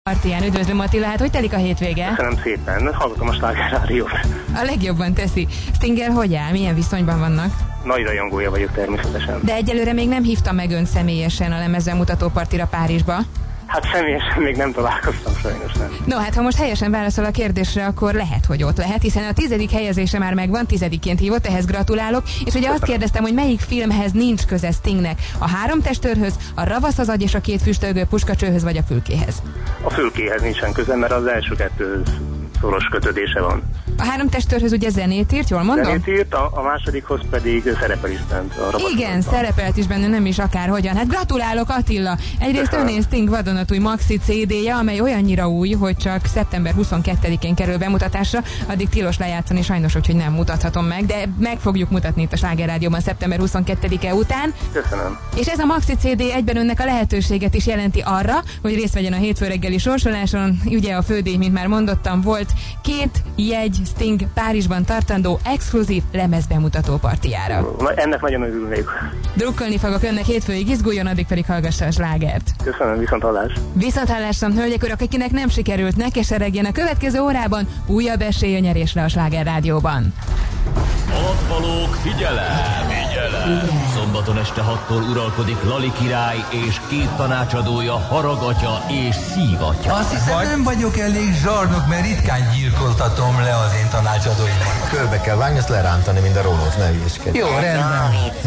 Partiján. Üdvözlöm, Attila, hát hogy telik a hétvége? Köszönöm szépen, hallgatom a Sláger Rádiót. A legjobban teszi. Stingel hogy áll? Milyen viszonyban vannak? Nagy rajongója vagyok természetesen. De egyelőre még nem hívta meg ön személyesen a lemezbemutató partira Párizsba? Hát személyesen még nem találkoztam, sajnos nem. No, hát ha most helyesen válaszol a kérdésre, akkor lehet, hogy ott lehet, hiszen a 10. helyezése már megvan, 10-ként hívott, ehhez gratulálok, és ugye azt kérdeztem, hogy melyik filmhez nincs köze Stingnek, a Három testőrhöz, a Ravasz az agy és a Két füstölgő puskacsőhöz, vagy a Fülkéhez? A Fülkéhez nincsen köze, mert az első kettőhöz szoros kötődése van. A Három testőrhöz ugye zenét írt, jól mondom? Zenét írt, a másodikhoz pedig szerepel is bent. Igen, szerepelt is benne, nem is akárhogyan. Hát gratulálok, Attila! Egyrészt öné Sting vadonatúj maxi CD-je, amely olyannyira új, hogy csak szeptember 22-én kerül bemutatásra, addig tilos lejátszani, sajnos, hogy nem mutathatom meg, de meg fogjuk mutatni itt a Sláger Rádióban szeptember 22-e után. Köszönöm. És ez a maxi CD egyben önnek a lehetőséget is jelenti arra, hogy részt vegyen a hétfő reggeli sorsoláson. Ugye a fődíj, mint már mondottam, volt 2 jegy Sting Párizsban tartandó exkluzív lemezbemutató partijára. Ennek nagyon örülnék. Drukkolni fogok önnek hétfőig, izguljon, addig pedig hallgassa a slágert. Köszönöm, viszonthallás. Viszonthallásra, hölgyek, urak, akinek nem sikerült, ne keseregjen, a következő órában újabb esély a nyerésre a Sláger Rádióban. Alattvalók, figyelem! Szombaton este 6-tól uralkodik Lali király és 2 tanácsadója, Haragatya és Szívatya. Azt hiszem, nem vagyok elég zsarnok, mert ritkán gyilkoltatom le az én tanácsadóimat. Körbe kell vágni, azt lerántani, mint a rólót, ne hülyeskedj. Jó, rendben.